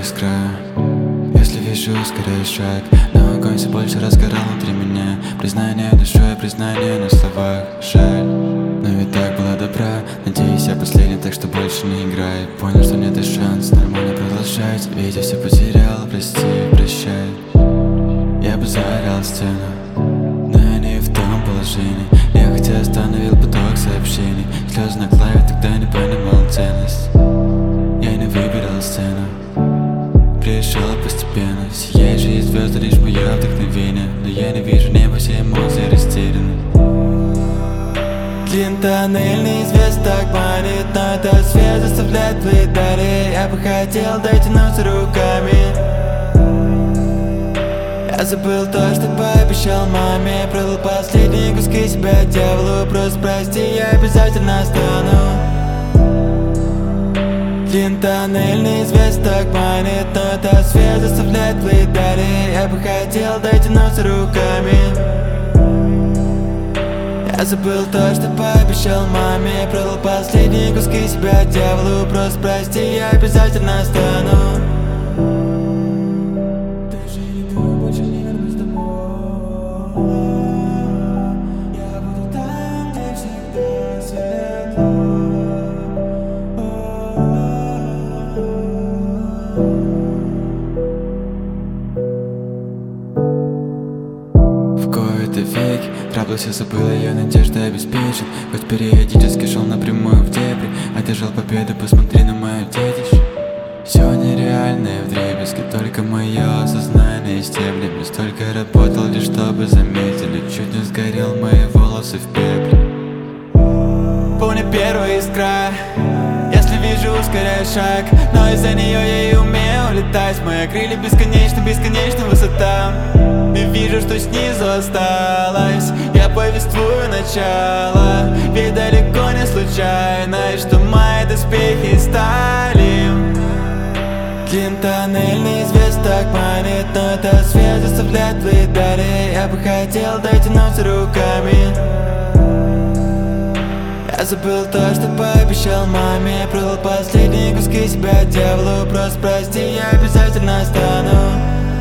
искра. Если вижу, ускоряю шаг, но огонь все больше разгорал внутри меня. Признание душой, признание на словах. Жаль, но ведь так было добра. Надеюсь, я последний, так что больше не играй. Понял, что нет и шанс нормально продолжать. Ведь я все потерял, прости, прощай. Я бы заорал стену, но я не в том положении. Я хотя остановил поток сообщений. Слезы на клаве, тогда не понимал ценность. Я не выбирал сцену, пришел постепенно. Сияет же и звезды, лишь мое вдохновение. Но я не вижу неба, все эмоции растеряны. Длинный тоннель, неизвестно так манит, но этот свет заставляет плыть далее. Я бы хотел дотянуться руками. Я забыл то, что пообещал маме. Продал последние куски себя дьяволу. Просто прости, я обязательно стану. Длинный тоннель, неизвестно так манит, но этот свет заставляет плыть далее. Я бы хотел дотянуться руками. Я забыл то, что пообещал маме. Продал последние куски себя дьяволу. Просто прости, я обязательно стану. Веки трапился, забыл, ее надежда обеспечит. Хоть периодически шел напрямую в дебри, одержал победу, посмотри на мое детище. Все нереальное вдребезги, только мое сознание стеблями. Столько работал лишь чтобы заметили, чуть не сгорел мои волосы в пепле. Помню первая искра, если вижу, ускоряю шаг, но из-за нее я и умею летать. Мои крылья бесконечно, бесконечно высота. И вижу, что снизу осталось. Я повествую начало, ведь далеко не случайно, и что мои доспехи стали. Длинный тоннель, неизвестно так манит, но этот свет заставляет плыть далее. Я бы хотел дотянуться руками. Я забыл то, что пообещал маме. Продал последние куски себя дьяволу. Просто прости, я обязательно стану.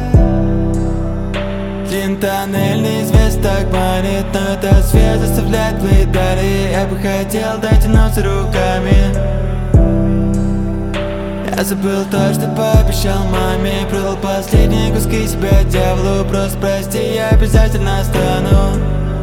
Длинный тоннель, неизвестно так манит, но этот свет заставляет плыть далее. Я бы хотел дотянуться руками. Я забыл то, что пообещал маме. Продал последние куски себя дьяволу. Просто прости, я обязательно стану.